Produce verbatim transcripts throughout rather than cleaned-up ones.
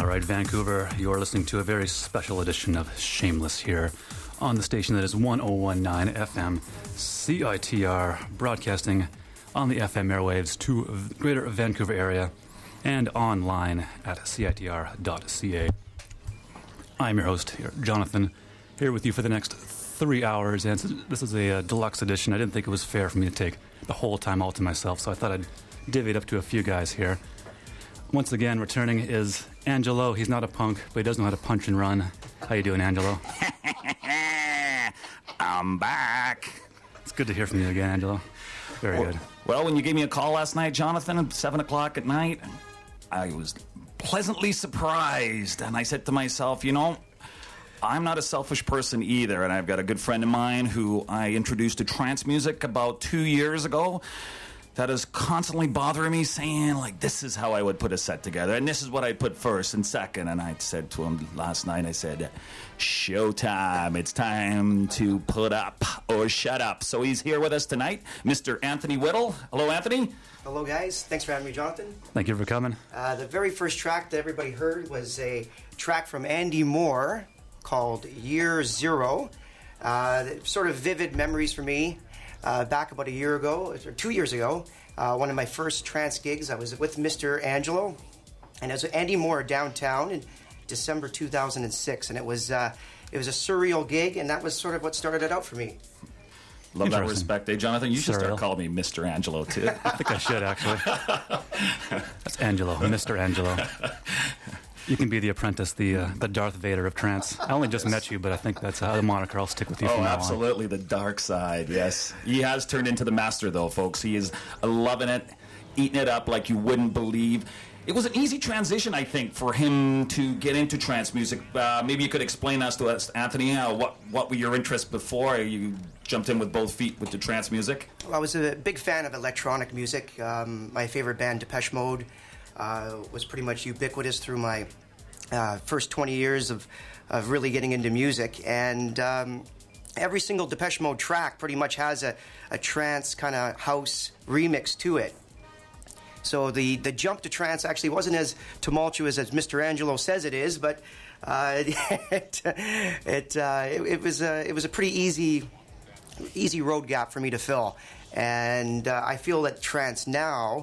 right, Vancouver, you're listening to a very special edition of Shameless here on the station that is one oh one point nine F M C I T R, broadcasting on the F M airwaves to the greater Vancouver area and online at C I T R dot C A. I'm your host, here, Jonathan, here with you for the next three hours, and this is a uh, deluxe edition. I didn't think it was fair for me to take the whole time all to myself, so I thought I'd divvy it up to a few guys here. Once again, returning is Angelo. He's not a punk, but he does know how to punch and run. How you doing, Angelo? I'm back. It's good to hear from you again, Angelo. Very well, good. Well, when you gave me a call last night, Jonathan, at seven o'clock at night, I was pleasantly surprised. And I said to myself, you know, I'm not a selfish person either. And I've got a good friend of mine who I introduced to trance music about two years ago. That is constantly bothering me, saying, like, this is how I would put a set together, and this is what I'd put first and second. And I said to him last night, I said, showtime. It's time to put up or shut up. So he's here with us tonight, Mister Anthony Whittle. Hello, Anthony. Hello, guys. Thanks for having me, Jonathan. Thank you for coming. Uh, the very first track that everybody heard was a track from Andy Moore called Year Zero. Uh, sort of vivid memories for me. Uh, back about a year ago, or two years ago, uh, one of my first trance gigs, I was with Mister Angelo, and it was Andy Moore downtown in December two thousand six, and it was uh, it was a surreal gig, and that was sort of what started it out for me. Love that respect, eh, Jonathan? You should Surreal. start calling me Mister Angelo, too. I think I should, actually. That's Angelo, Mister Angelo. You can be the apprentice, the uh, the Darth Vader of trance. I only just met you, but I think that's uh, the moniker I'll stick with you Oh, from now on. absolutely. The dark side, yes. He has turned into the master, though, folks. He is loving it, eating it up like you wouldn't believe. It was an easy transition, I think, for him to get into trance music. Uh, maybe you could explain us to us, Anthony, uh, what, what were your interests before you jumped in with both feet with the trance music? Well, I was a big fan of electronic music. Um, my favorite band, Depeche Mode, uh, was pretty much ubiquitous through my uh, first twenty years of, of really getting into music. And um, every single Depeche Mode track pretty much has a, a trance kind of house remix to it. So the, the jump to trance actually wasn't as tumultuous as Mister Angelo says it is, but uh, it it, uh, it it was a, it was a pretty easy easy road gap for me to fill, and uh, I feel that trance now,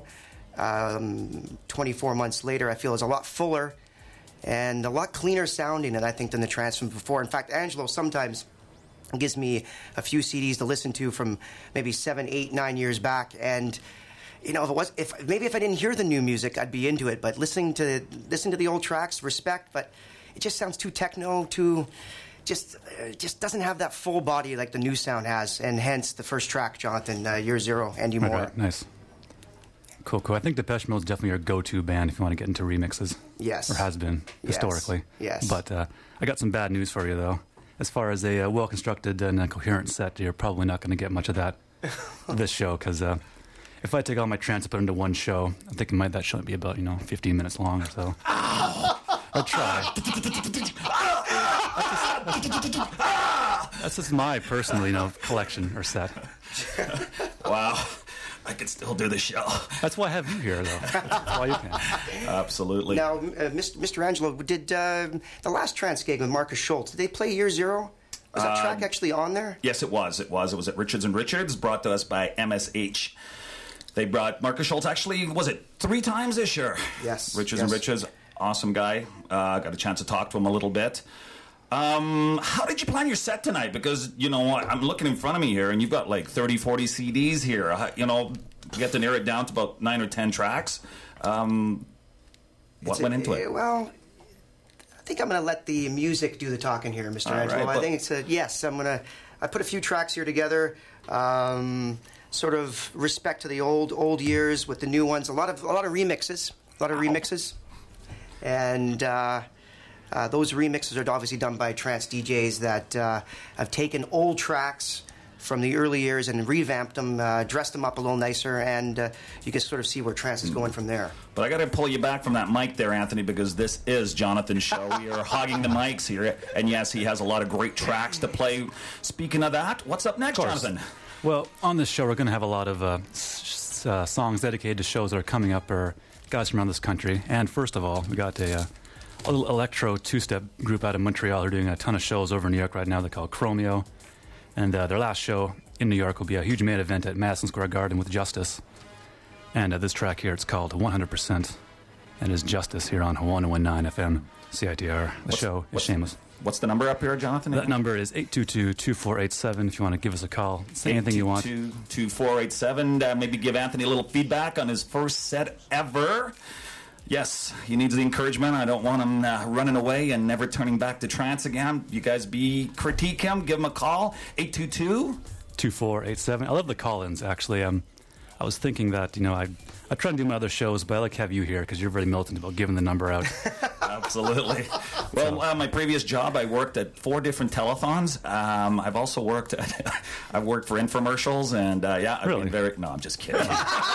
um, twenty-four months later, I feel is a lot fuller and a lot cleaner sounding than I think than the trance from before. In fact, Angelo sometimes gives me a few C Ds to listen to from maybe seven, eight, nine years back, and you know, if it was, if maybe if I didn't hear the new music, I'd be into it. But listening to listening to the old tracks, respect, but it just sounds too techno, too just uh, just doesn't have that full body like the new sound has, and hence the first track, Jonathan, uh, Year Zero, Andy Moore. Right, nice. Cool, cool. I think Depeche Mode is definitely your go-to band if you want to get into remixes. Yes. Or has been, Yes. historically. Yes. But uh, I got some bad news for you, though. As far as a uh, well-constructed and a coherent set, you're probably not going to get much of that this show, because uh, if I take all my trance and put it into one show, I think it might, that show might be about, you know, fifteen minutes long or so. Or try. That's just my personal, you know, collection or set. Wow. I could still do the show. That's why I have you here, though. That's why you can. Absolutely. Now, uh, Mister Angelo, did uh, the last trance gig with Marcus Schultz, did they play Year Zero? Was that track Um, actually on there? Yes, it was. It was. It was at Richards and Richards, brought to us by M S H. They brought Marcus Schultz, actually, was it three times this year? Yes. Richards yes. and Richards, awesome guy. Uh, got a chance to talk to him a little bit. Um, how did you plan your set tonight? Because, you know, I'm looking in front of me here, and you've got like thirty, forty C Ds here. Uh, You know, you get to narrow it down to about nine or ten tracks. Um, what It's went a- into it? Well, I think I'm going to let the music do the talking here, Mister All Angelo. right, I but- think it's a yes. I'm going to. I put a few tracks here together. Um, sort of respect to the old old years with the new ones. A lot of a lot of remixes. A lot of remixes, and. Uh, Uh, those remixes are obviously done by trance D Js that uh, have taken old tracks from the early years and revamped them, uh, dressed them up a little nicer, and uh, you can sort of see where trance is going from there. But I got to pull you back from that mic there, Anthony, because this is Jonathan's show. We are hogging the mics here, and yes, he has a lot of great tracks to play. Speaking of that, what's up next, Jonathan? Well, on this show, we're going to have a lot of uh, s- uh, songs dedicated to shows that are coming up or guys from around this country. And first of all, we got a uh, a little electro two-step group out of Montreal. They're doing a ton of shows over in New York right now. They're called Chromeo. And uh, their last show in New York will be a huge main event at Madison Square Garden with Justice. And uh, this track here, it's called one hundred percent. And is Justice here on one oh one nine F M C I T R. The What's- show is what's- Shameless. What's the number up here, Jonathan? That number is eight two two, two four eight seven if you want to give us a call. Say anything you want. eight two two, two four eight seven. Uh, maybe give Anthony a little feedback on his first set ever. Yes, he needs the encouragement. I don't want him uh, running away and never turning back to trance again. You guys be critique him. Give him a call. eight two two. two four eight seven. I love the call-ins, actually. Um, I was thinking that, you know, I I try to do my other shows, but I like to have you here because you're very militant about giving the number out. Absolutely. Well, uh, my previous job, I worked at four different telethons. Um, I've also worked at, I've worked for infomercials, and uh, yeah, I've Really? been very. No, I'm just kidding.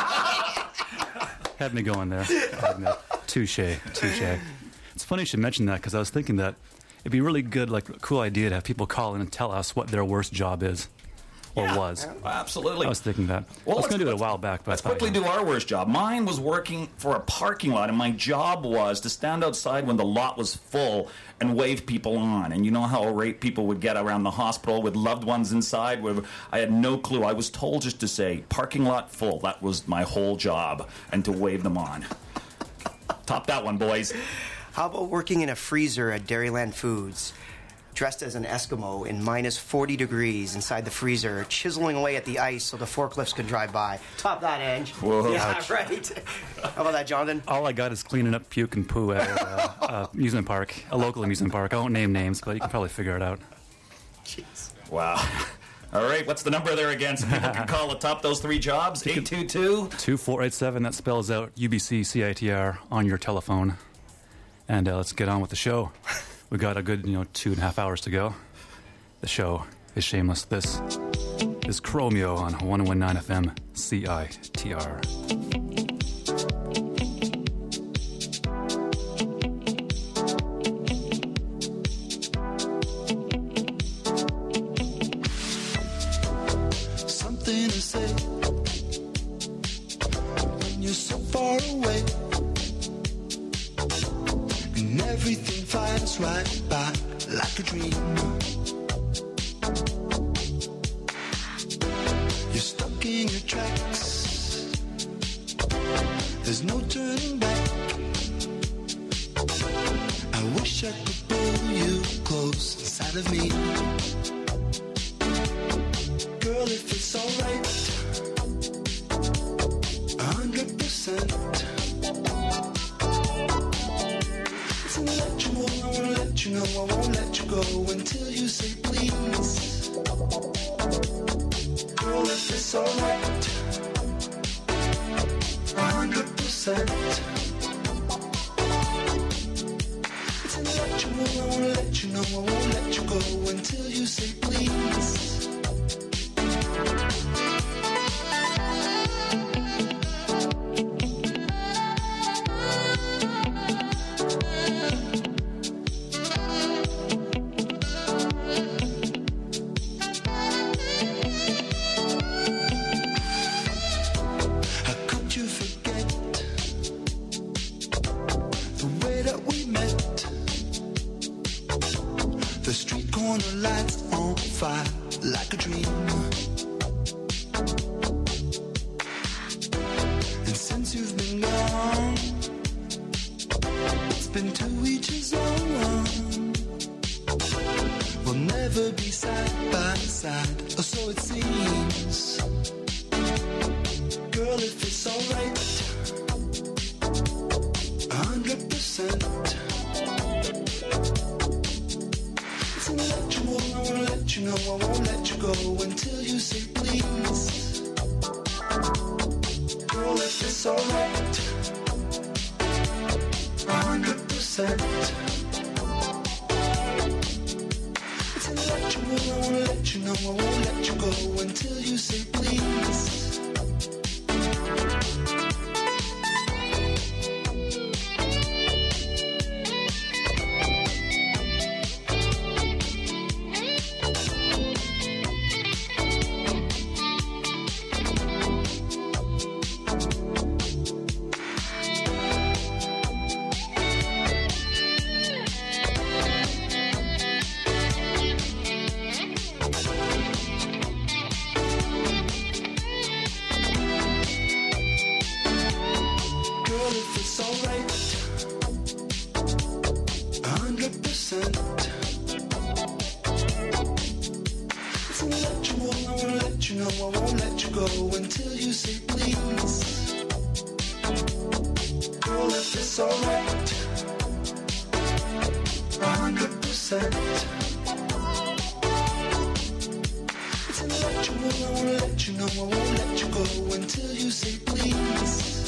Had me going there. I admit. Touche, touche. It's funny you should mention that because I was thinking that it'd be really good, like, a cool idea to have people call in and tell us what their worst job is or Yeah, was. Absolutely. I was thinking that. Well, I was let's- going to do it a let's- while back, but Let's I thought, quickly you know, do our worst job. Mine was working for a parking lot, and my job was to stand outside when the lot was full and wave people on. And you know how irate people would get around the hospital with loved ones inside? Where I had no clue. I was told just to say, parking lot full. That was my whole job, and to wave them on. Top that one, boys. How about working in a freezer at Dairyland Foods? Dressed as an Eskimo in minus forty degrees inside the freezer, chiseling away at the ice so the forklifts could drive by. Top that, Ange. Whoa. Yeah, Ouch. right. How about that, Jonathan? all I got is cleaning up puke and poo at a uh, amusement park, a local amusement park. I won't name names, but you can probably figure it out. Jeez. Wow. All right, what's the number there again so people can call atop those three jobs? eight two two. two four eight seven, that spells out U B C C I T R on your telephone. And uh, let's get on with the show. We got a good, you know, two and a half hours to go. The show is Shameless. This is Chromeo on one oh one nine F M C I T R. Something to say when you're so far away, and everything flies right by like a dream. You're stuck in your tracks, there's no turning back. I wish I could pull you close inside of me. Girl, if it's alright, a hundred percent. It's electrical, I wanna let you know, I won't let you go until you say please. Girl, if it's alright, a hundred percent. It's electrical, I wanna let you know, I won't let you go until you say please. How could you forget the way that we met? The street corner lights on fire like a dream. And since you've been gone, it's been two each his own. We'll never be side by side, or so it seems. Girl, if it's alright, a hundred percent. It's electrical, I wanna let you know, I won't let you go until you say please. Girl, if it's alright, a hundred percent. It's electrical, I wanna let you know, I won't let you go until you say please. I won't let you go until you say please.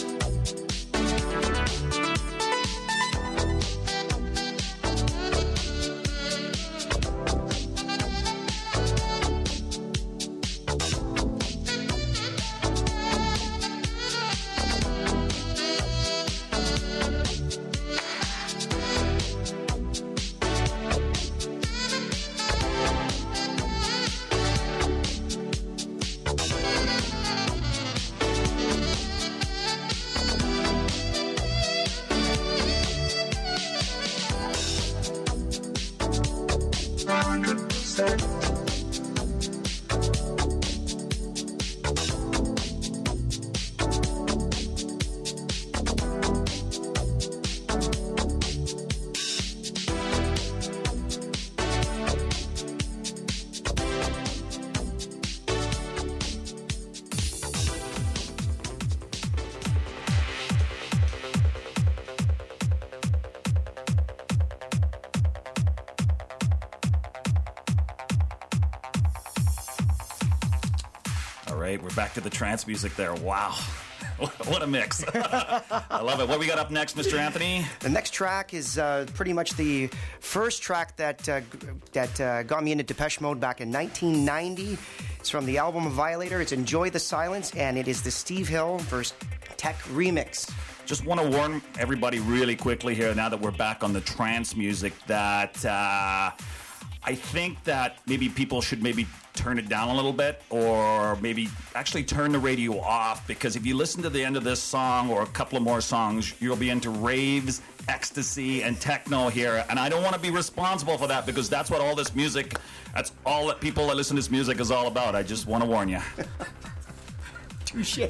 We're back to the trance music there. Wow. What a mix. I love it. What we got up next, Mister Anthony? The next track is uh, pretty much the first track that uh, g- that uh, got me into Depeche Mode back in nineteen ninety. It's from the album Violator. It's Enjoy the Silence, and it is the Steve Hill versus Tech remix. Just want to warn everybody really quickly here, now that we're back on the trance music, that uh, I think that maybe people should maybe turn it down a little bit, or maybe actually turn the radio off, because if you listen to the end of this song or a couple of more songs, you'll be into raves, ecstasy, and techno here, and I don't want to be responsible for that, because that's what all this music, that's all that people that listen to this music is all about. I just want to warn you. Touche.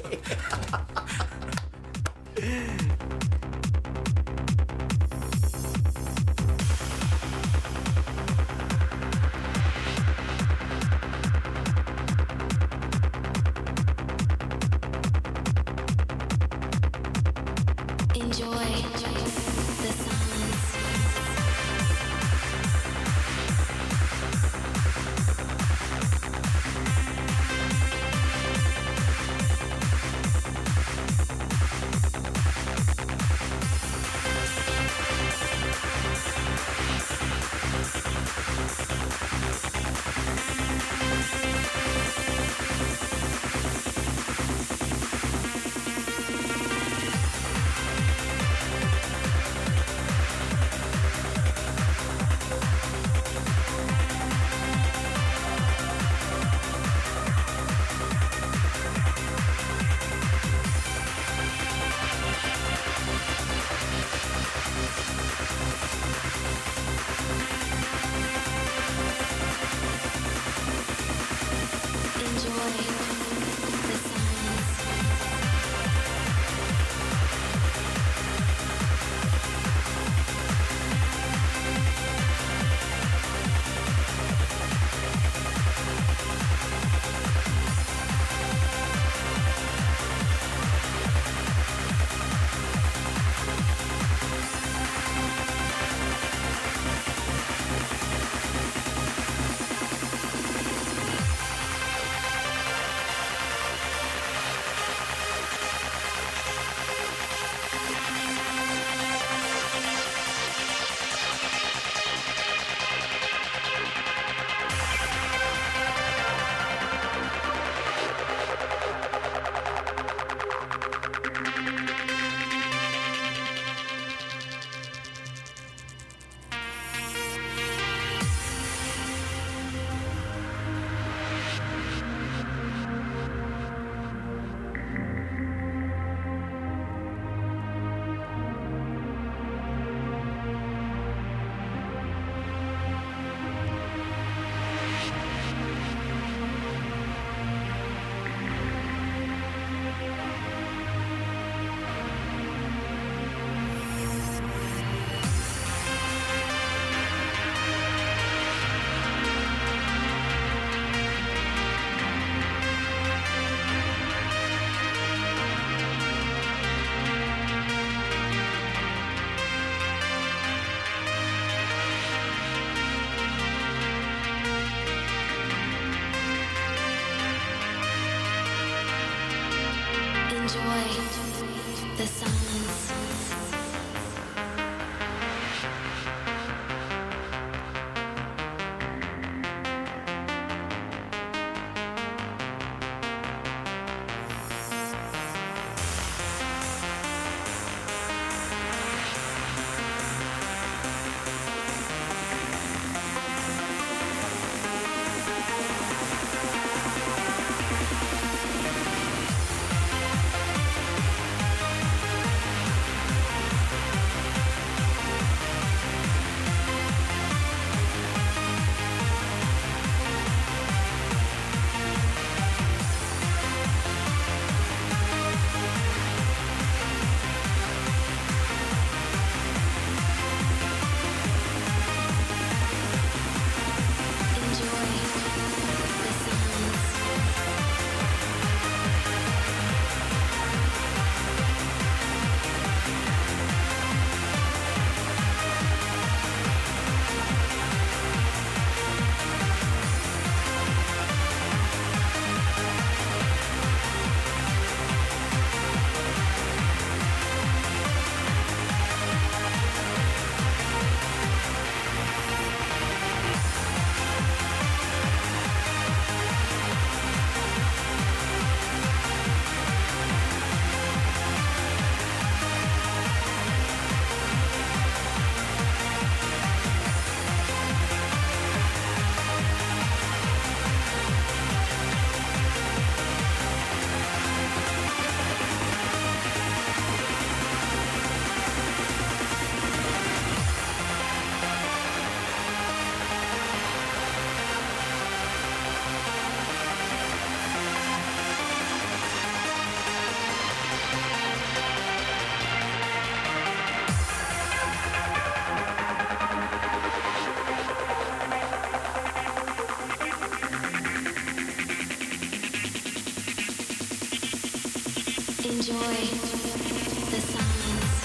the silence. Enjoy the silence.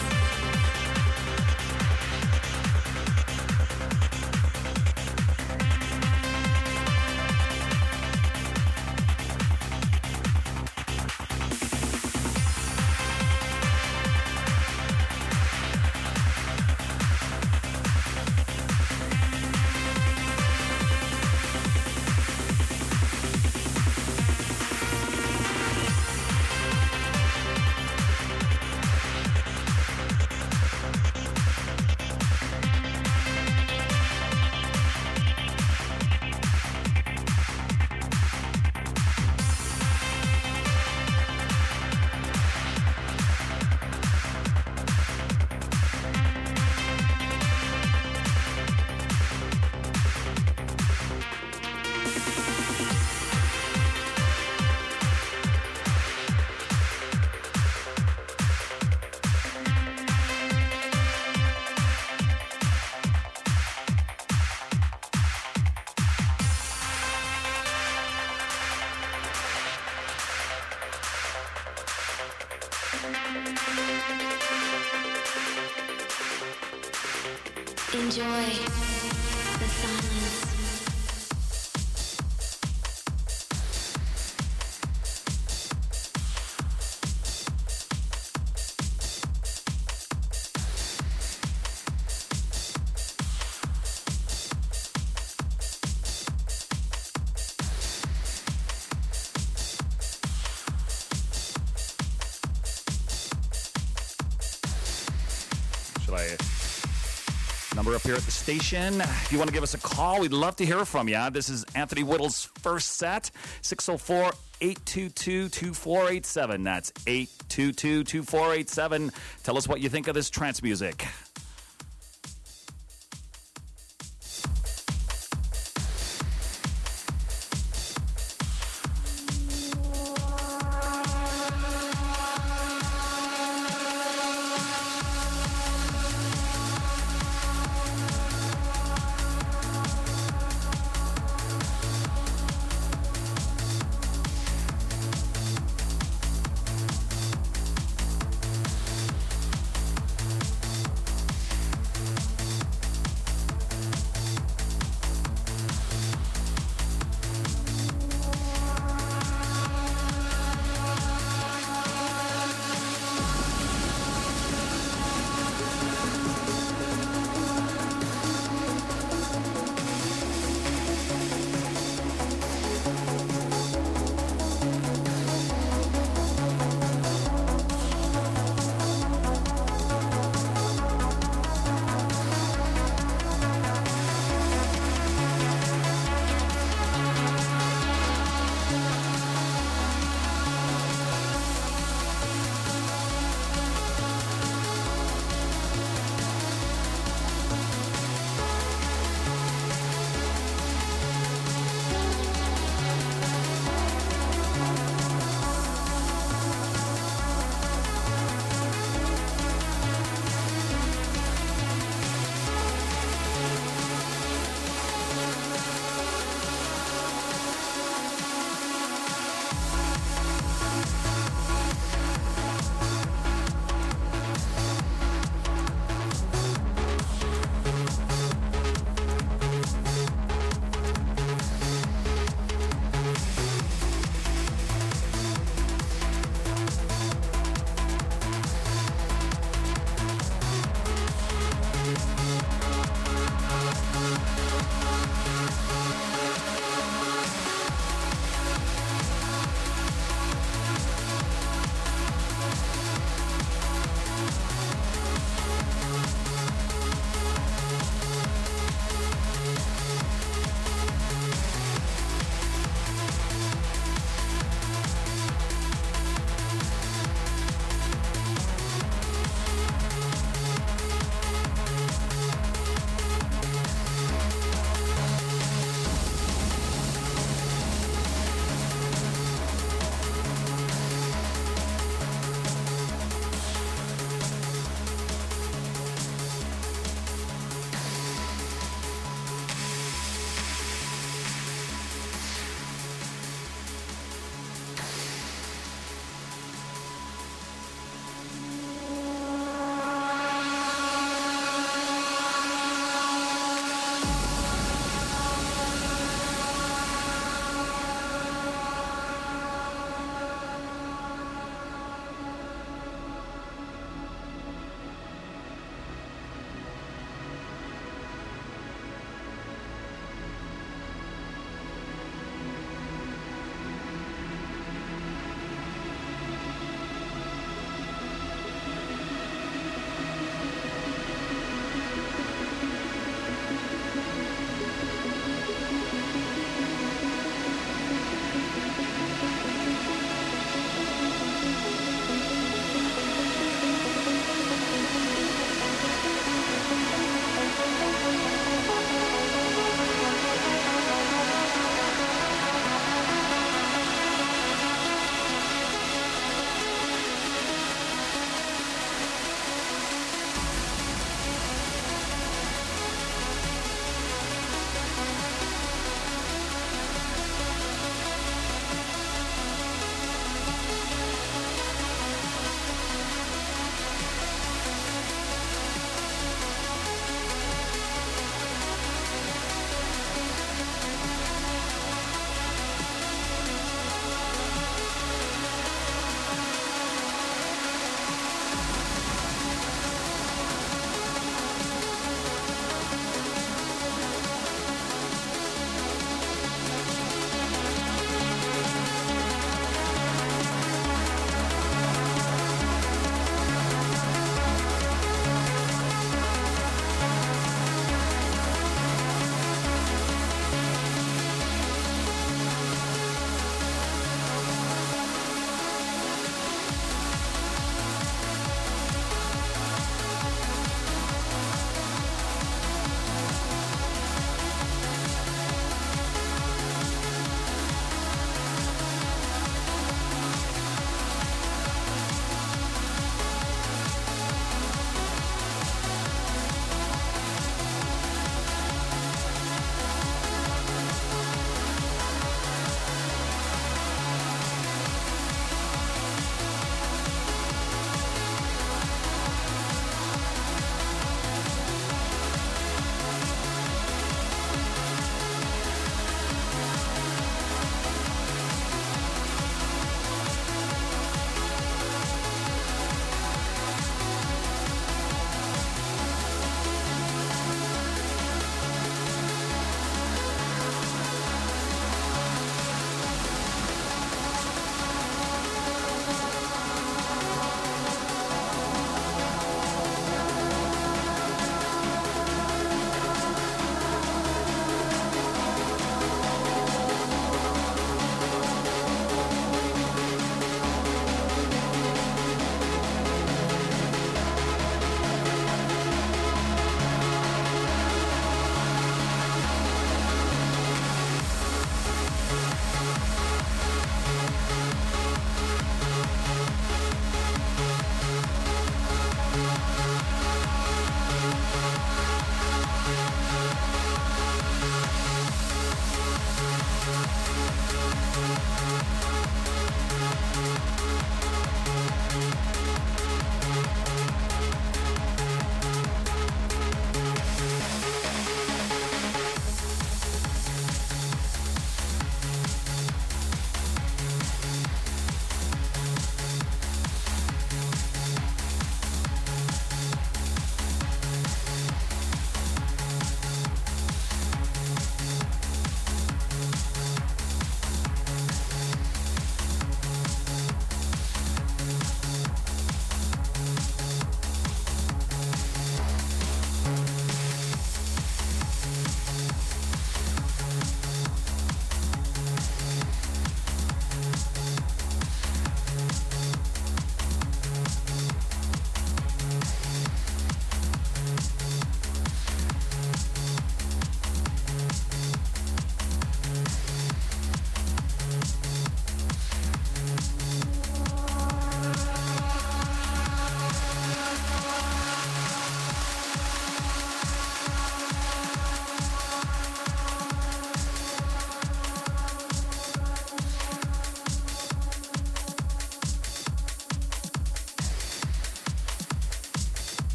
Enjoy the silence. Should I number up here at the station? If you want to give us a call, we'd love to hear from you. This is Anthony Whittle's first set, six oh four, eight two two, two four eight seven. That's eight two two, two four eight seven. Tell us what you think of this trance music.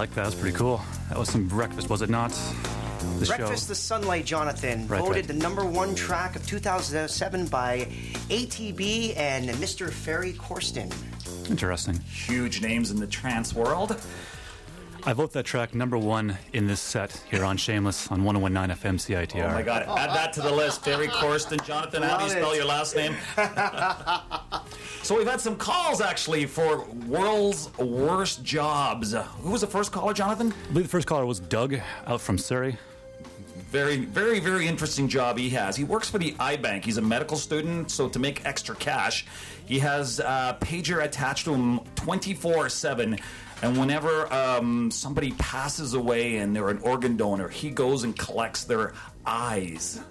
like that. That's pretty cool. That was some Breakfast, was it not? The Breakfast show. the Sunlight, Jonathan, Right, voted right. the number one track of two thousand seven by A T B and Mister Ferry Corsten. Interesting. Huge names in the trance world. I vote that track number one in this set here on Shameless on one oh one point nine F M C I T R. Oh my God! Add that to the list. Ferry Corsten. Jonathan, how do you Love spell it. your last name? So we've had some calls actually for world's worst jobs. Who was the first caller, Jonathan? I believe the first caller was Doug out from Surrey. Very, very, very interesting job he has. He works for the iBank. He's a medical student, so to make extra cash, he has a pager attached to him twenty-four seven. And whenever um, somebody passes away and they're an organ donor, he goes and collects their eyes.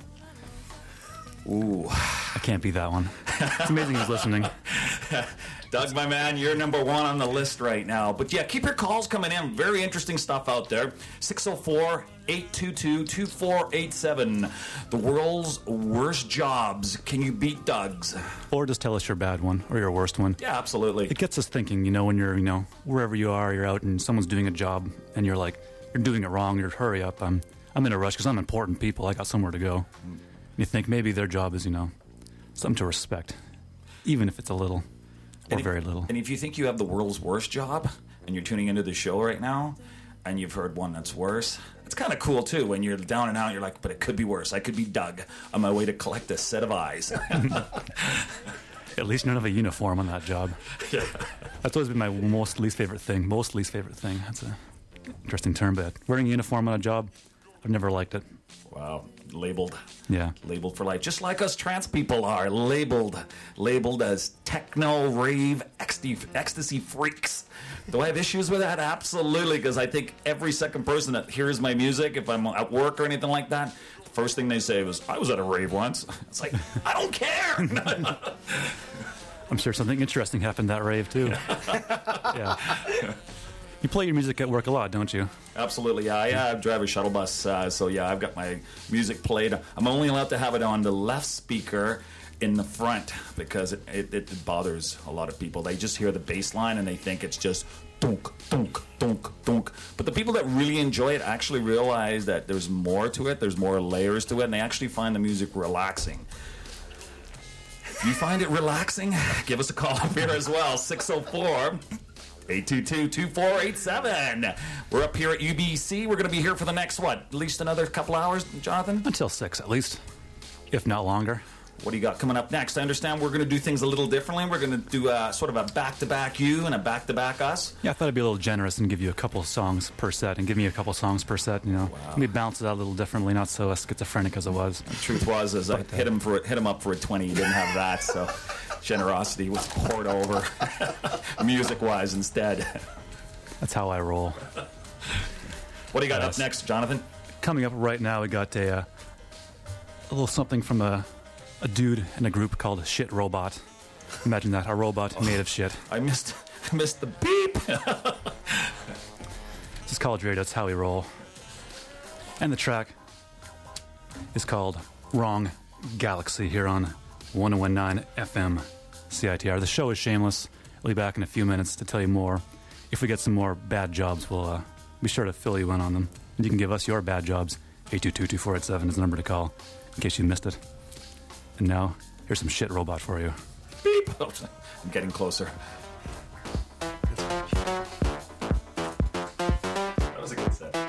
Ooh. I can't beat that one. It's amazing he's listening. Doug, my man, you're number one on the list right now. But yeah, keep your calls coming in. Very interesting stuff out there. six oh four, eight two two, two four eight seven. The world's worst jobs. Can you beat Doug's? Or just tell us your bad one or your worst one. Yeah, absolutely. It gets us thinking, you know, when you're, you know, wherever you are, you're out and someone's doing a job and you're like, you're doing it wrong, you're hurry up. I'm, I'm in a rush because I'm important people. I got somewhere to go. And you think maybe their job is, you know, something to respect, even if it's a little or And if- very little. And if you think you have the world's worst job and you're tuning into the show right now and you've heard one that's worse, it's kind of cool too. When you're down and out, you're like, but it could be worse. I could be Doug on my way to collect a set of eyes. At least none of a uniform on that job. Yeah. That's always been my most least favorite thing. Most least favorite thing. That's a interesting term, but wearing a uniform on a job, I've never liked it. Wow. Labeled. Yeah. Labeled for life. Just like us trans people are labeled. Labeled as techno, rave, ecstasy, ecstasy freaks. Do I have issues with that? Absolutely, because I think every second person that hears my music, if I'm at work or anything like that, the first thing they say was, I was at a rave once. It's like, I don't care. I'm sure something interesting happened at that rave, too. Yeah. You play your music at work a lot, don't you? Absolutely, yeah. I uh, drive a shuttle bus, uh, so yeah, I've got my music played. I'm only allowed to have it on the left speaker in the front because it, it, it bothers a lot of people. They just hear the bass line and they think it's just dunk, dunk, dunk, dunk. But the people that really enjoy it actually realize that there's more to it, there's more layers to it, and they actually find the music relaxing. If you find it relaxing, give us a call up here as well, six oh four, eight two two, two four eight seven. We're up here at U B C. We're going to be here for the next, what, at least another couple hours, Jonathan? Until six, at least, if not longer. What do you got coming up next? I understand we're going to do things a little differently. We're going to do a, sort of a back-to-back you and a back-to-back us. Yeah, I thought I'd be a little generous and give you a couple songs per set, and give me a couple songs per set, you know. Let me bounce it out a little differently, not so schizophrenic as it was. The truth was, is I hit him for hit him up for a twenty. He didn't have that, so generosity was poured over, music-wise instead. That's how I roll. What do you got Yes. up next, Jonathan? Coming up right now, we got a, uh, a little something from a, a dude in a group called Shit Robot. Imagine that, a robot made of shit. I missed I missed the beep. This is college radio, that's how we roll. And the track is called Wrong Galaxy here on one oh one point nine F M C I T R. The show is Shameless. We'll be back in a few minutes to tell you more. If we get some more bad jobs, we'll uh, be sure to fill you in on them. And you can give us your bad jobs. eight two two, two four eight seven is the number to call in case you missed it. And now, here's some Shit Robot for you. Beep. I'm getting closer. That was a good set.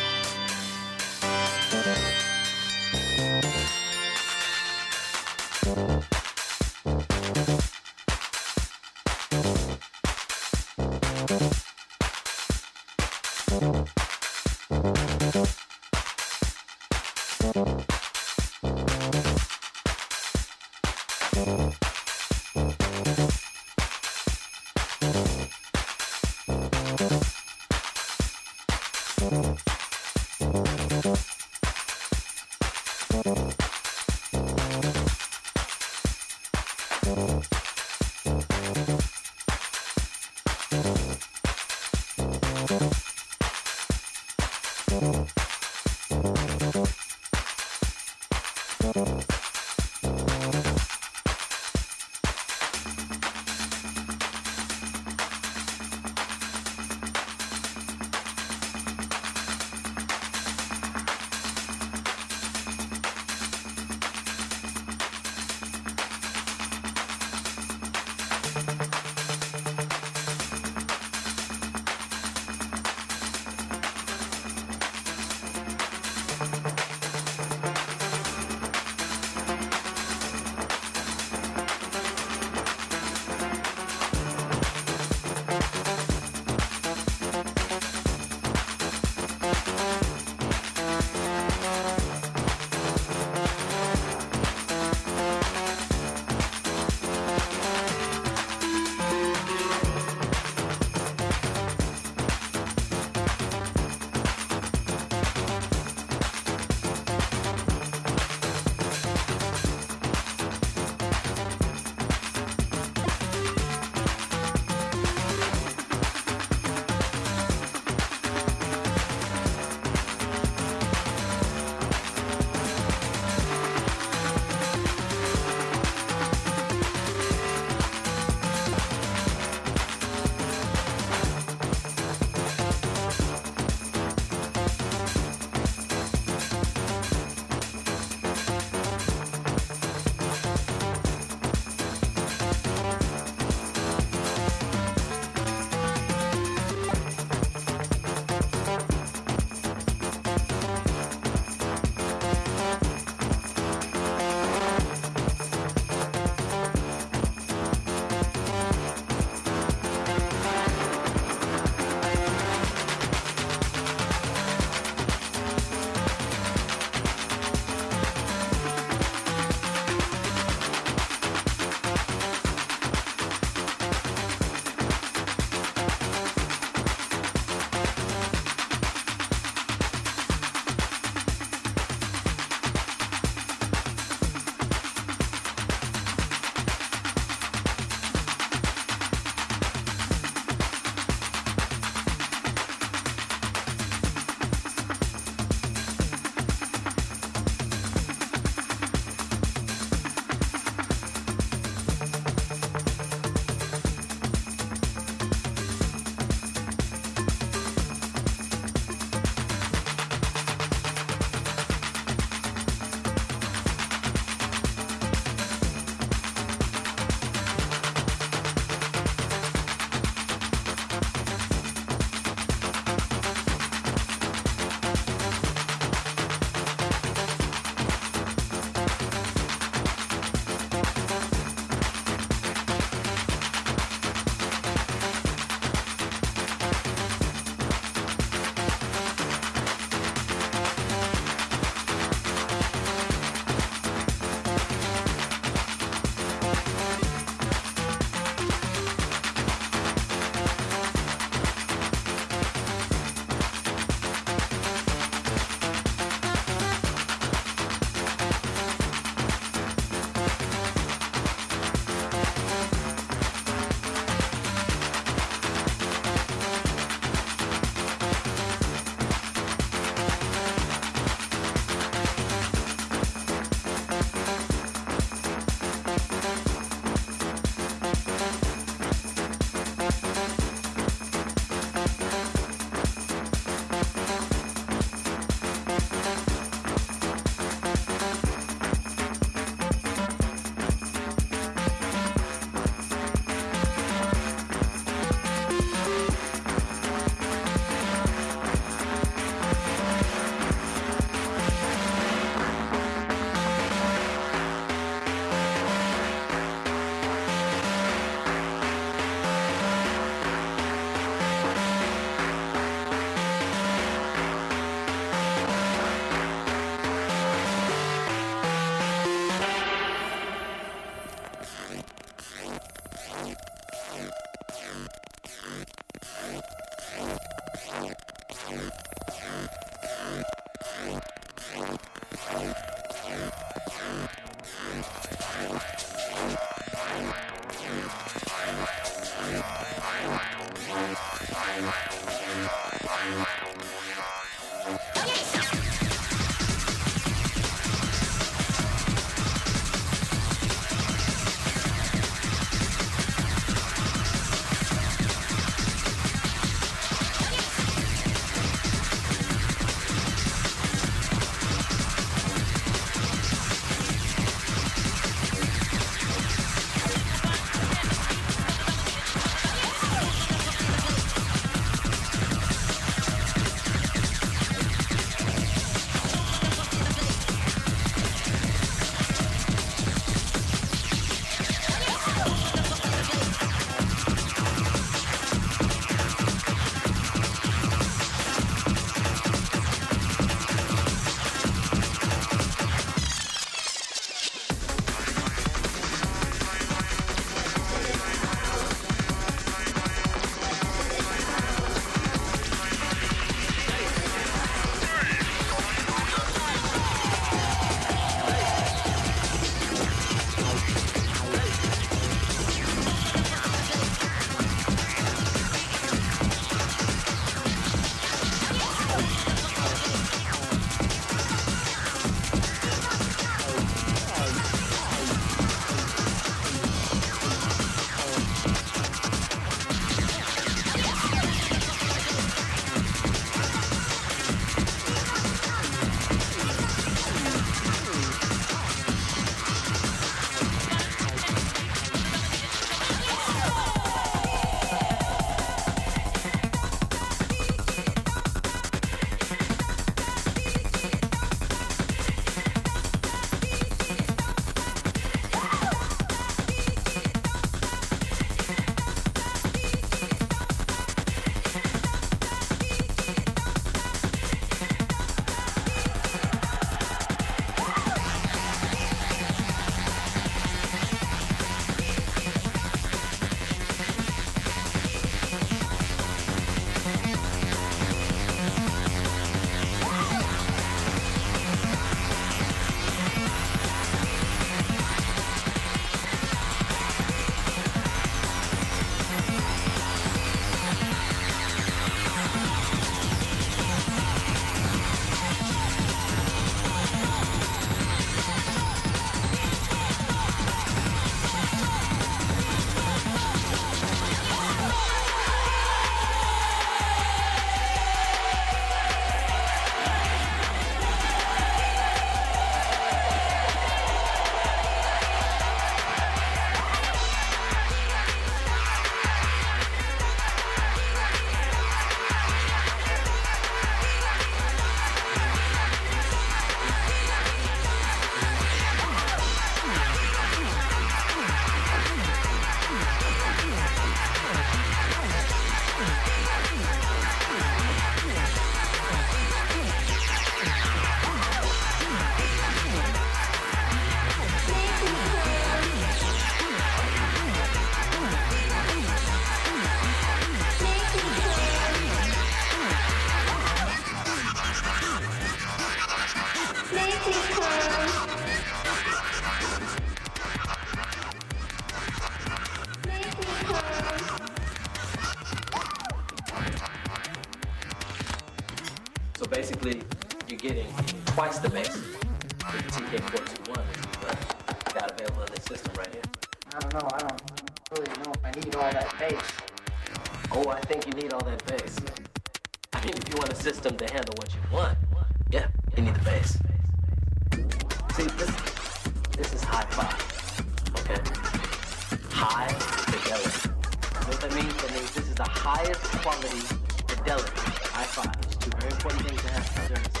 basically, you're getting twice the bass with the T K four twenty-one that got available in this system right here. I don't know. I don't really know if I need all that bass. Oh, I think you need all that bass. I mean, if you want a system to handle what you want, yeah, you need the bass. See, this, this is hi-fi, okay? High fidelity. You know what that means? That means this is the highest quality fidelity, hi-fi. It's two very important things to have during this.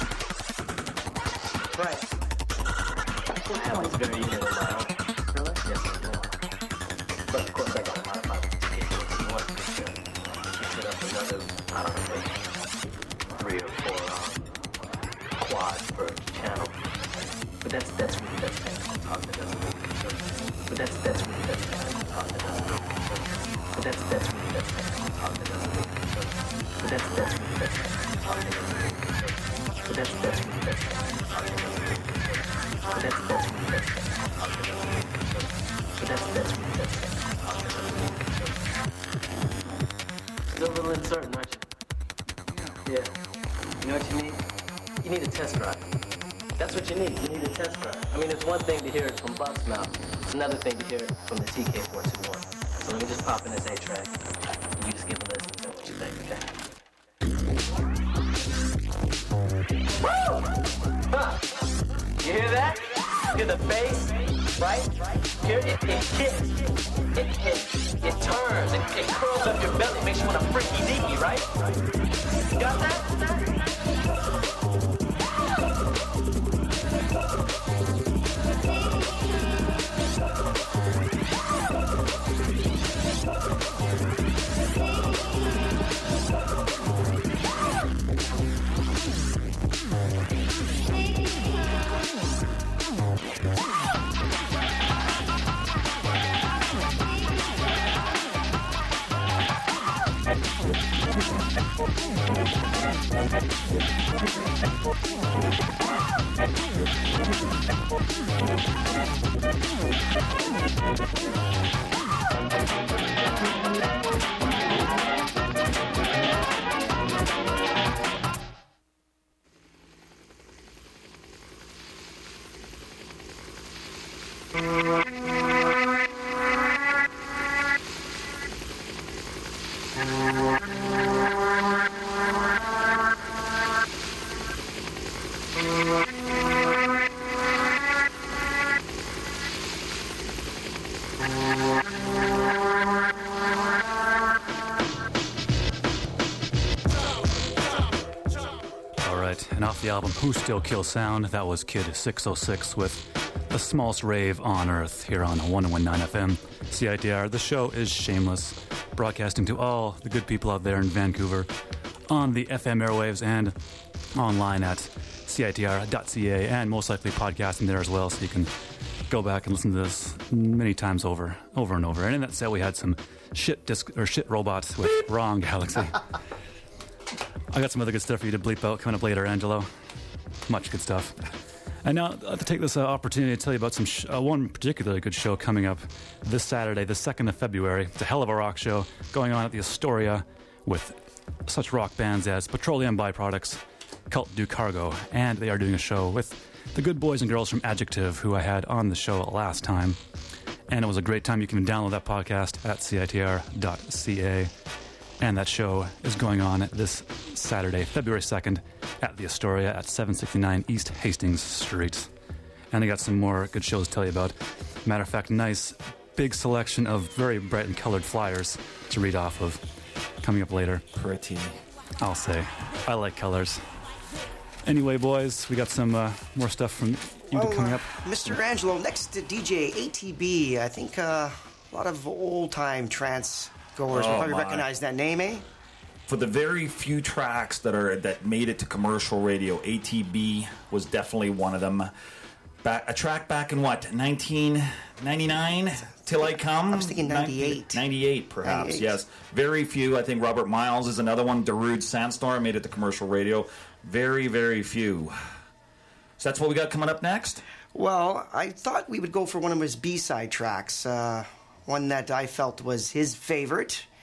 Right. I have this very unit of my own. Really? Yes, I do. But of course, I got to modify the T K four twenty-one to make sure you set up another, I don't know, maybe three or four um, quads per channel. But that's that's really that's technical talk that doesn't really concern me. But that's that's really that's technical talk that doesn't really concern me. But that's that's really that's technical talk that doesn't really concern me. But that's that's really that's technical talk that doesn't really concern me. But that's that's really that's technical talk that doesn't really concern me. But that's that's really that's technical talk that doesn't really concern me. But that's that's really that's technical talk that doesn't really concern me. Still a little uncertain, aren't you? Yeah. You know what you need? You need a test drive. That's what you need. You need a test drive. I mean, it's one thing to hear it from Buck's mouth. It's another thing to hear it from the T K four twenty-one. So let me just pop in this eight-track. And you just give a listen and tell me what you think, okay? Woo! Huh. You hear that? You hear the bass, right? Here it, it hits. It, it, it turns. It, it curls up your belly. Makes you want to freaky deaky, right? You got that? And off the album Who Still Kills Sound, that was Kid six oh six with The Smallest Rave on Earth here on one oh one point nine F M C I T R. The show is Shameless, broadcasting to all the good people out there in Vancouver on the F M airwaves and online at C I T R dot C A, and most likely podcasting there as well, so you can go back and listen to this many times over, over and over. And in that set, we had some shit disc or shit robots with Wrong Galaxy. I got some other good stuff for you to bleep out coming up later, Angelo. Much good stuff. And now, I'd like to take this uh, opportunity to tell you about some sh- uh, one particularly good show coming up this Saturday, the second of February. It's a hell of a rock show going on at the Astoria with such rock bands as Petroleum Byproducts, Cult Du Cargo, and they are doing a show with the good boys and girls from Adjective, who I had on the show last time. And it was a great time. You can download that podcast at C I T R dot C A. And that show is going on this Saturday, February second, at the Astoria at seven sixty-nine East Hastings Street. And I got some more good shows to tell you about. Matter of fact, nice big selection of very bright and colored flyers to read off of coming up later. Pretty. I'll say. I like colors. Anyway, boys, we got some uh, more stuff from you Well, coming uh, up. Mister Angelo, next to D J A T B, I think uh, a lot of old-time trance goers Oh, will probably my. recognize that name, eh? For the very few tracks that are that made it to commercial radio, A T B was definitely one of them. Back, a track back in what, nineteen ninety-nine? Till I Come? I was thinking ninety-eight. ninety-eight, perhaps, ninety-eight. yes. Very few. I think Robert Miles is another one. Darude Sandstorm made it to commercial radio. Very, very few. So that's what we got coming up next? Well, I thought we would go for one of his B-side tracks, uh, one that I felt was his favorite.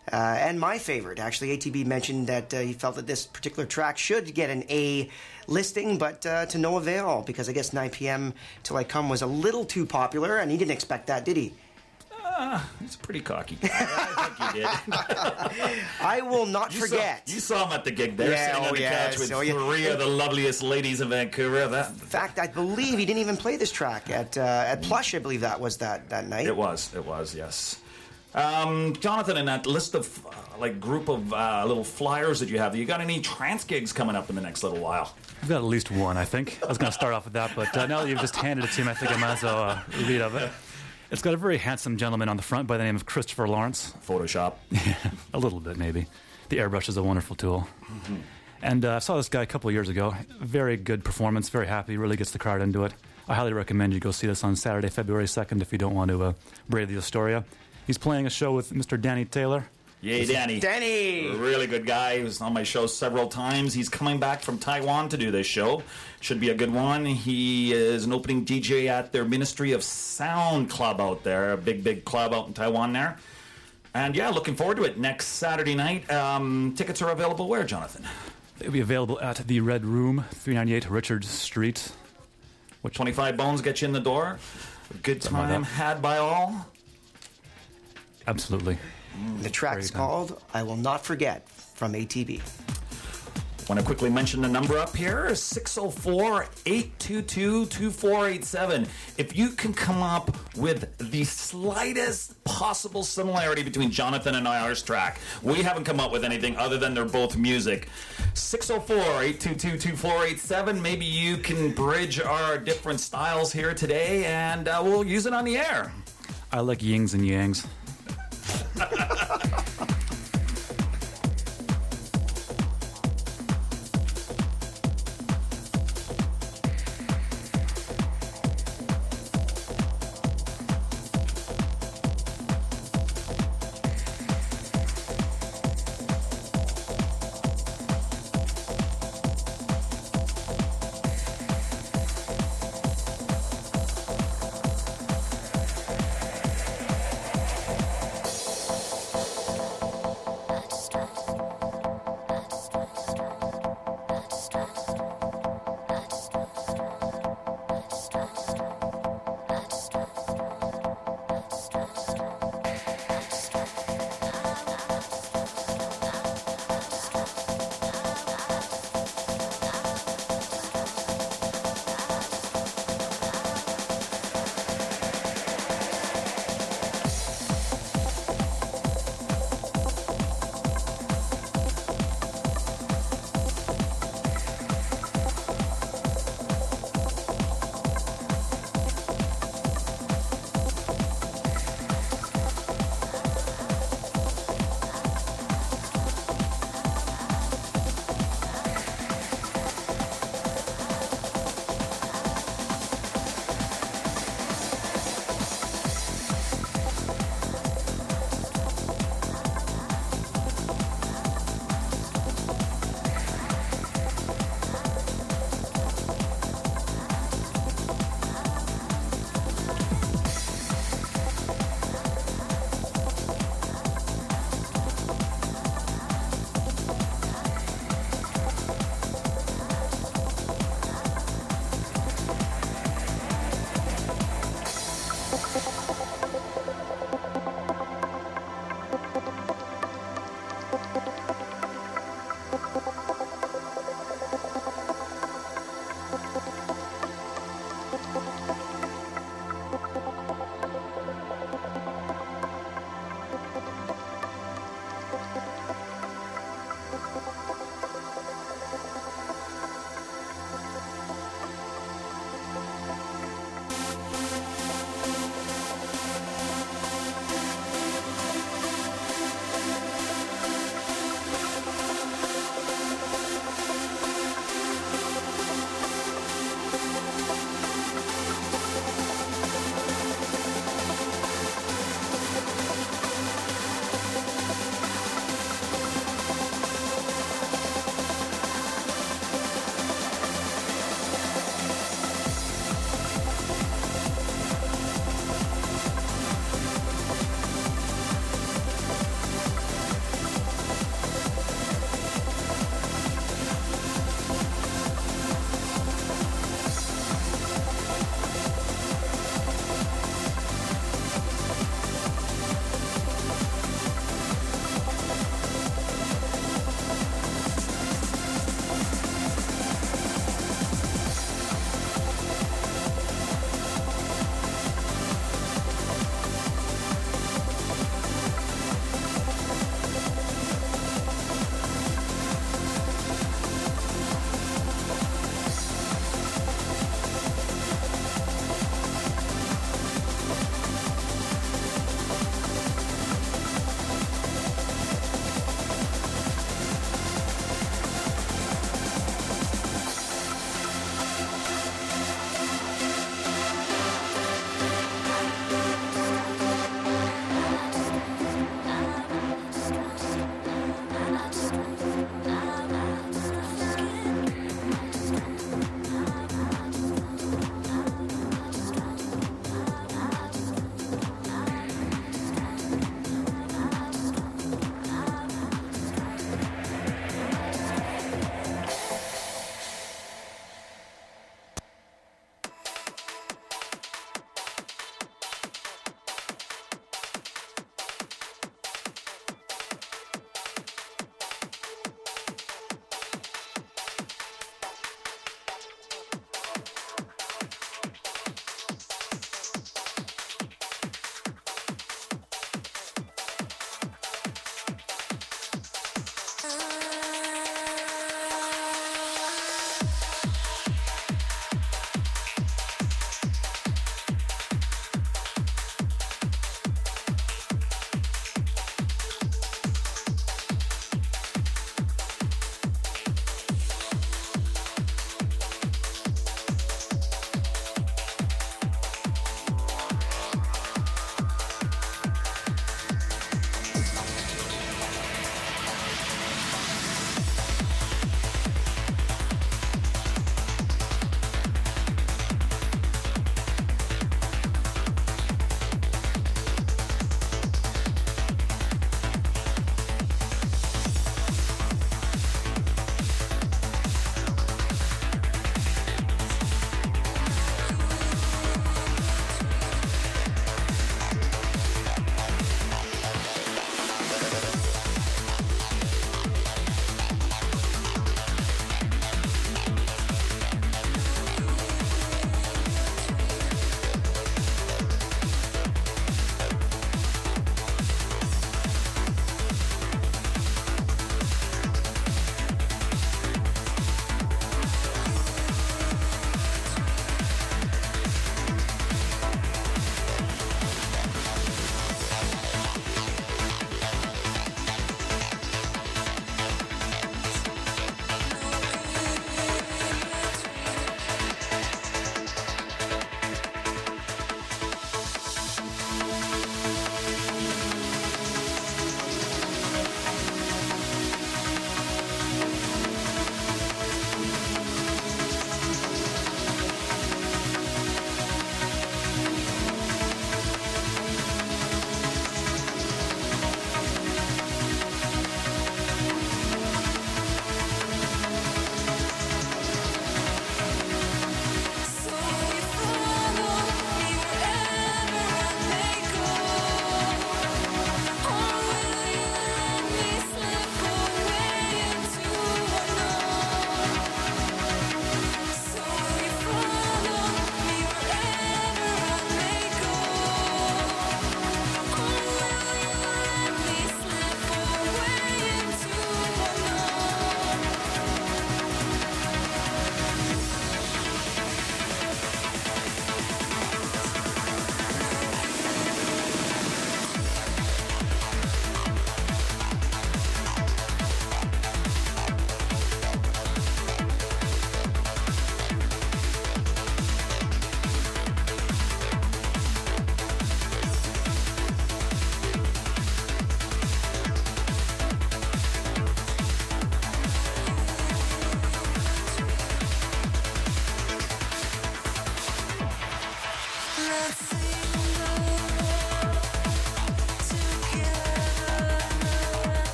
Uh, and my favorite, actually, A T B mentioned that uh, he felt that this particular track should get an A listing, but uh, to no avail, because I guess nine p.m. Till I Come was a little too popular, and he didn't expect that, did he? Uh, he's a pretty cocky guy. I think he did. I will not you forget. Saw, you saw him at the gig there, Yeah, sitting oh, on the yes, couch with oh, yeah. three of the loveliest ladies in Vancouver. That In fact, I believe he didn't even play this track at uh, at Plush. I believe that was that, that night. It was. It was, yes. Um, Jonathan, in that list of, uh, like, group of uh, little flyers that you have, you got any trance gigs coming up in the next little while? I've got at least one, I think. I was going to start off with that, but uh, now that you've just handed it to me, I think I might as well uh, read of it. It's got a very handsome gentleman on the front by the name of Christopher Lawrence. Photoshop. Yeah, a little bit, maybe. The airbrush is a wonderful tool. Mm-hmm. And uh, I saw this guy a couple of years ago. Very good performance, very happy, really gets the crowd into it. I highly recommend you go see this on Saturday, February second, if you don't want to uh, brave the Astoria. He's playing a show with Mister Danny Taylor. Yay, Danny. Danny! A really good guy. He was on my show several times. He's coming back from Taiwan to do this show. Should be a good one. He is an opening D J at their Ministry of Sound club out there. A big, big club out in Taiwan there. And yeah, looking forward to it. Next Saturday night. Um, tickets are available where, Jonathan? They'll be available at the Red Room, three ninety-eight Richard Street. Which twenty-five bones get you in the door. A good time had by all. Absolutely. The track's called I Will Not Forget from A T B. Want to quickly mention the number up here, six oh four, eight two two, two four eight seven. If you can come up with the slightest possible similarity between Jonathan and I's track, we haven't come up with anything other than they're both music. six oh four, eight two two, two four eight seven. Maybe you can bridge our different styles here today, and uh, we'll use it on the air. I like yings and yangs.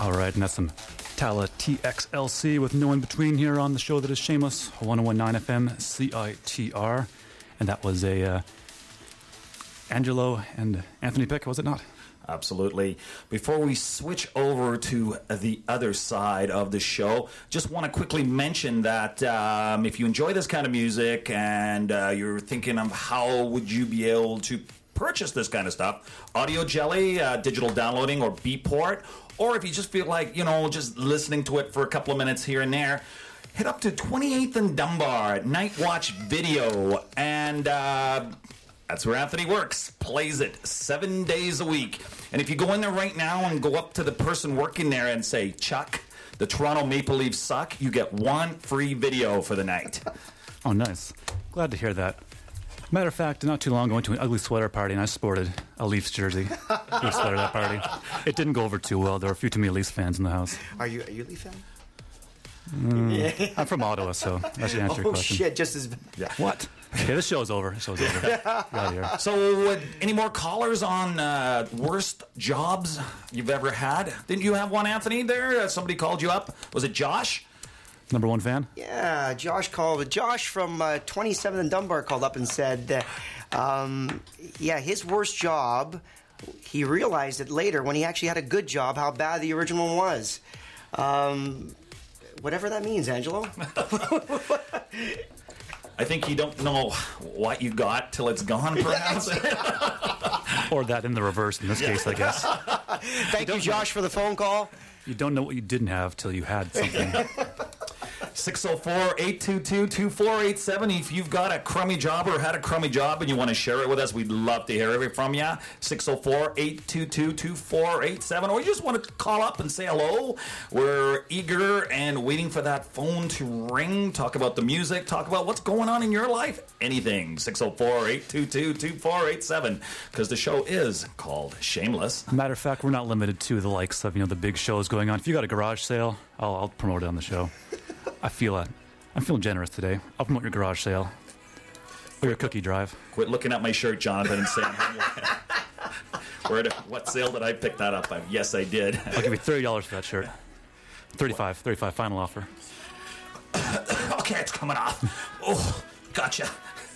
All right, and that's some Tala T X L C with no in between here on the show that is Shameless, one oh one point nine F M C I T R. And that was a uh, Angelo and Anthony pick, was it not? Absolutely. Before we switch over to the other side of the show, just want to quickly mention that um, if you enjoy this kind of music and uh, you're thinking of how would you be able to purchase this kind of stuff, Audio Jelly, uh, digital downloading, or Beatport, or if you just feel like, you know, just listening to it for a couple of minutes here and there, head up to twenty-eighth and Dunbar, Night Watch Video, and uh, that's where Anthony works, plays it seven days a week. And if you go in there right now and go up to the person working there and say, Chuck, the Toronto Maple Leafs suck, you get one free video for the night. Oh, nice. Glad to hear that. Matter of fact, not too long ago, I went to an ugly sweater party and I sported a Leafs jersey. Leafs sweater at that party. It didn't go over too well. There were a few too many Leafs fans in the house. Are you, are you a Leaf fan? Mm, yeah. I'm from Ottawa, so that should answer oh, your question. Oh, shit, just as... Yeah. What? Okay, this show's over. This show's over. Get out of here. So, uh, any more callers on uh, worst jobs you've ever had? Didn't you have one, Anthony, there? Uh, somebody called you up. Was it Josh? Number one fan? Yeah, Josh called. Josh from uh, twenty-seventh and Dunbar called up and said, uh, um, yeah, his worst job, he realized it later when he actually had a good job, how bad the original one was. Um, whatever that means, Angelo. I think you don't know what you got till it's gone, perhaps. Or that in the reverse in this yeah. case, I guess. Thank you, Josh, for the phone call. You don't know what you didn't have till you had something. six oh four, eight two two, two four eight seven. If you've got a crummy job or had a crummy job and you want to share it with us, we'd love to hear it from you. six oh four, eight two two, two four eight seven. Or you just want to call up and say hello. We're eager and waiting for that phone to ring. Talk about the music. Talk about what's going on in your life. Anything. six oh four, eight two two, two four eight seven. Because the show is called Shameless. Matter of fact, we're not limited to the likes of, you know, the big shows going on. If you got a garage sale, I'll, I'll promote it on the show. I feel it. I'm feeling generous today. I'll promote your garage sale. Or your cookie drive. Quit looking at my shirt, Jonathan, and saying, Where did, what sale did I pick that up at? Yes, I did. I'll give you thirty dollars for that shirt. thirty-five, thirty-five, final offer. Okay, it's coming off. Oh, gotcha.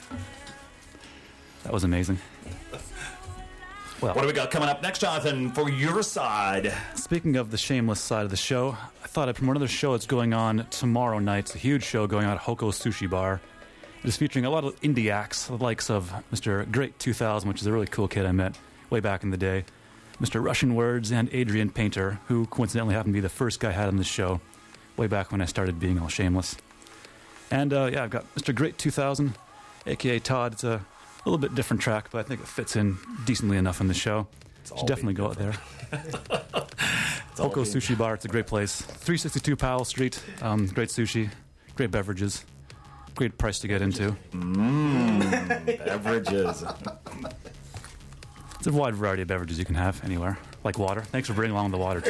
That was amazing. Well, what do we got coming up next, Jonathan, for your side? Speaking of the Shameless side of the show, I thought I'd promote another show that's going on tomorrow night. It's a huge show going on at Hoko Sushi Bar. It is featuring a lot of indie acts, the likes of Mister Great two thousand, which is a really cool kid I met way back in the day, Mister Russian Words, and Adrian Painter, who coincidentally happened to be the first guy I had on this show way back when I started being all shameless. And, uh, yeah, I've got Mister Great two thousand, a k a. Todd. It's a A little bit different track, but I think it fits in decently enough in the show. You should definitely go out there. Hoko Sushi Bar, it's a great place. three sixty-two Powell Street. Um, great sushi, great beverages, great price to get into. Mmm, beverages. It's a wide variety of beverages you can have anywhere, like water. Thanks for bringing along the water, too.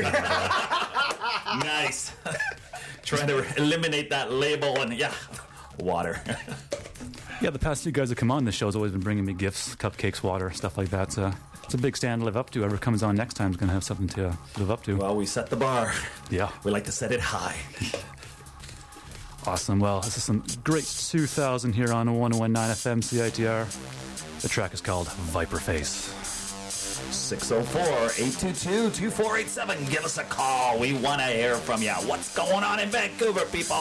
Nice. Trying to eliminate that label and, yeah, water. Yeah, the past few guys that come on this show has always been bringing me gifts, cupcakes, water, stuff like that. So it's a big stand to live up to. Whoever comes on next time is going to have something to live up to. Well, we set the bar. Yeah. We like to set it high. Awesome. Well, this is some great two thousand here on one oh one point nine F M C I T R. The track is called Viper Face. six oh four, eight two two, two four eight seven. Give us a call. We want to hear from you. What's going on in Vancouver, people?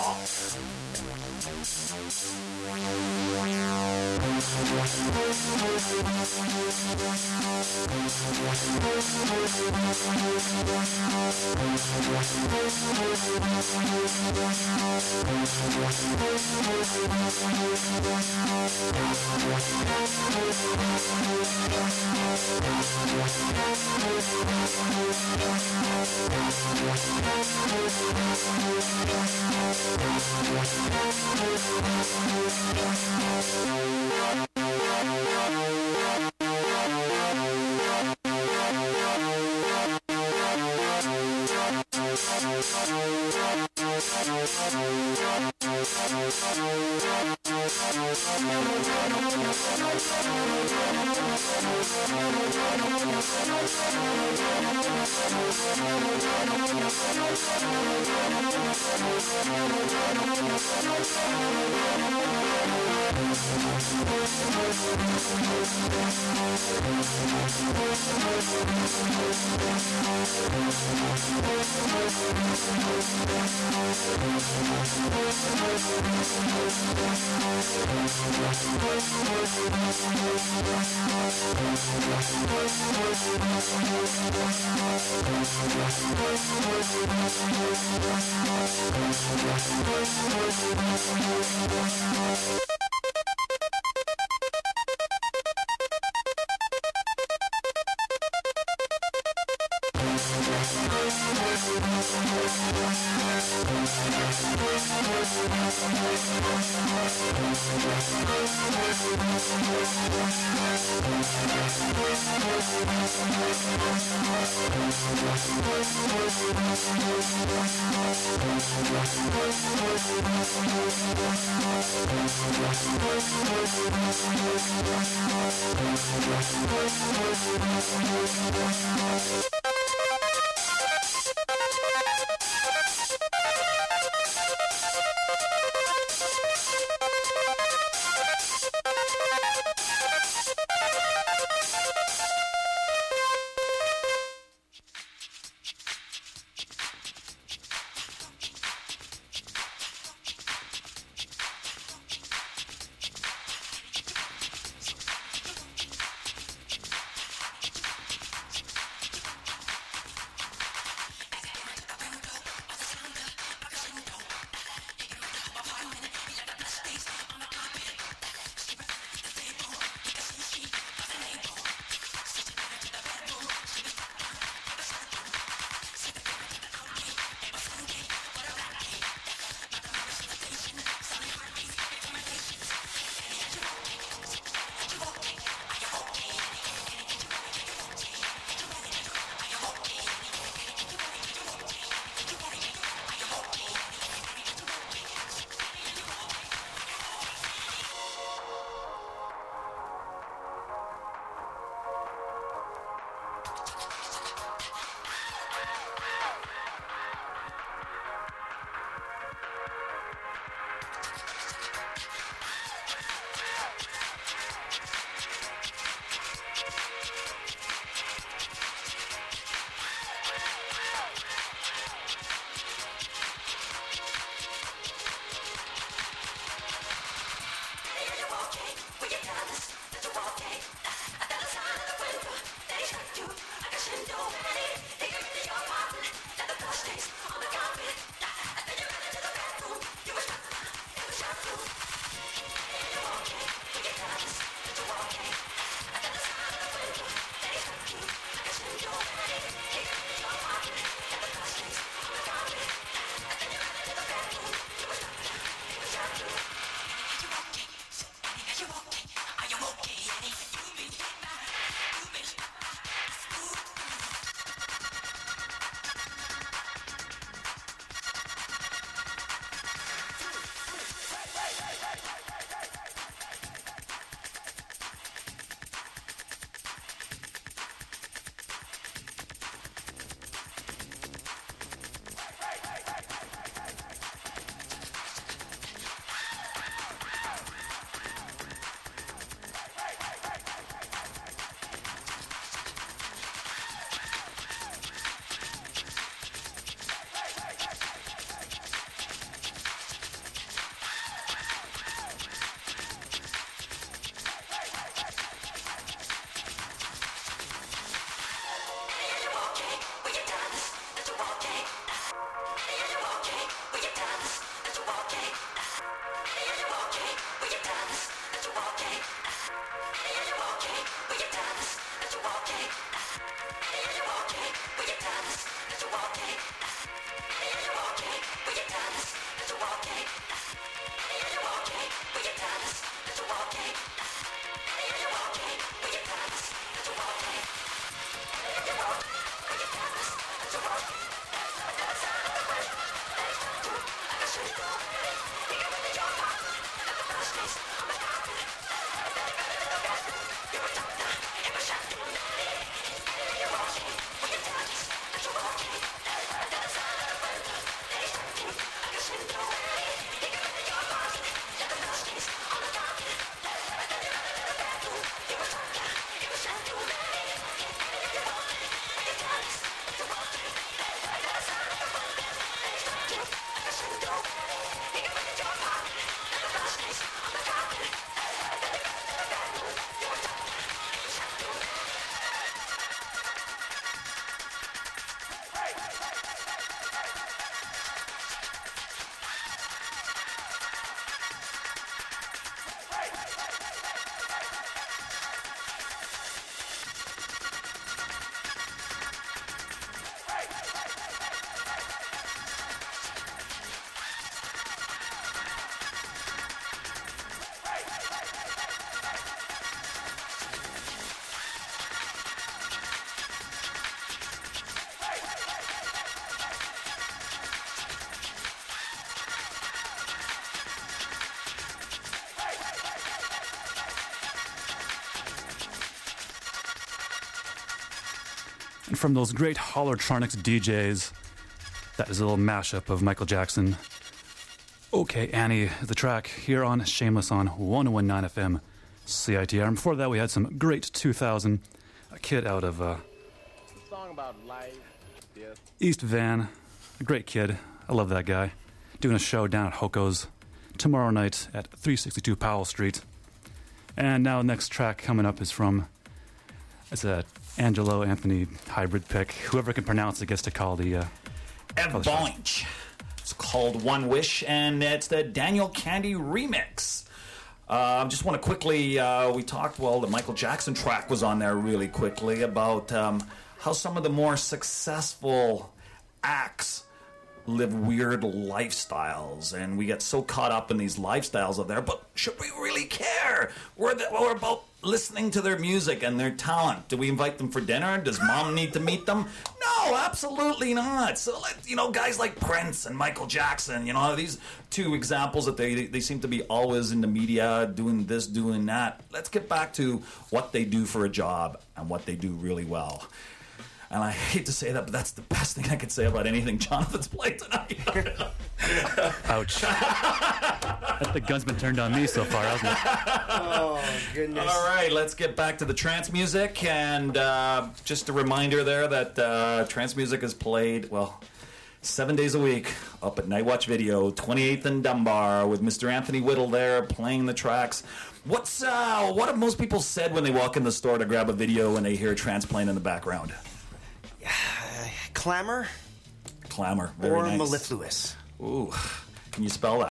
And from those great Hollertronics D Js, that is a little mashup of Michael Jackson. Okay, Annie, the track here on Shameless on one oh one point nine F M C I T R. And before that, we had some great two thousand, a kid out of uh, Song about life, death. East Van, a great kid. I love that guy. Doing a show down at Hoko's tomorrow night at three sixty-two Powell Street. And now the next track coming up is from, it's a Angelo Anthony hybrid pick. Whoever can pronounce it gets to call the... Uh, Ev call the show. Bunch. It's called One Wish, and it's the Daniel Candy remix. I uh, just want to quickly, uh, we talked, well, the Michael Jackson track was on there really quickly about um, how some of the more successful acts live weird lifestyles, and we get so caught up in these lifestyles of there, but should we really care? We're, the, we're about listening to their music and their talent. Do we invite them for dinner? Does mom need to meet them? No, absolutely not. So, let, you know, guys like Prince and Michael Jackson, you know, these two examples that they they seem to be always in the media doing this, doing that. Let's get back to what they do for a job and what they do really well. And I hate to say that, but that's the best thing I could say about anything Jonathan's played tonight. Ouch. The gun's been turned on me so far, hasn't it? Oh, goodness. All right, let's get back to the trance music. And uh, just a reminder there that uh, trance music is played, well, seven days a week up at Night Watch Video, twenty-eighth and Dunbar, with Mister Anthony Whittle there playing the tracks. What's uh, what have most people said when they walk in the store to grab a video when they hear trance playing in the background? Clamor Clamor. Very or nice. mellifluous? Ooh, can you spell that?